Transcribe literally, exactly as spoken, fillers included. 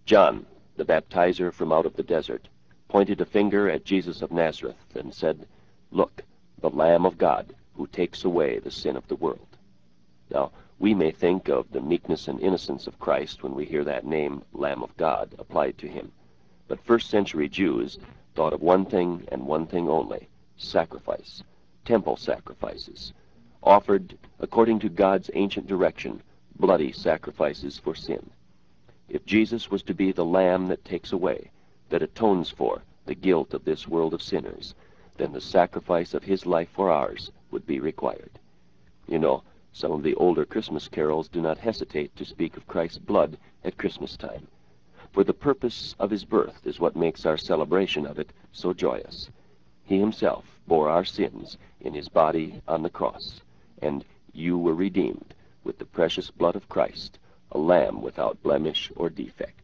John, the baptizer from out of the desert, pointed a finger at Jesus of Nazareth and said, "Look, the Lamb of God, who takes away the sin of the world." Now, we may think of the meekness and innocence of Christ when we hear that name, Lamb of God, applied to him. But first-century Jews thought of one thing and one thing only: sacrifice, temple sacrifices, offered according to God's ancient direction, bloody sacrifices for sin. If Jesus was to be the Lamb that takes away, that atones for, the guilt of this world of sinners, then the sacrifice of his life for ours would be required. You know, some of the older Christmas carols do not hesitate to speak of Christ's blood at Christmas time, for the purpose of his birth is what makes our celebration of it so joyous. He himself bore our sins in his body on the cross, and you were redeemed with the precious blood of Christ, a lamb without blemish or defect.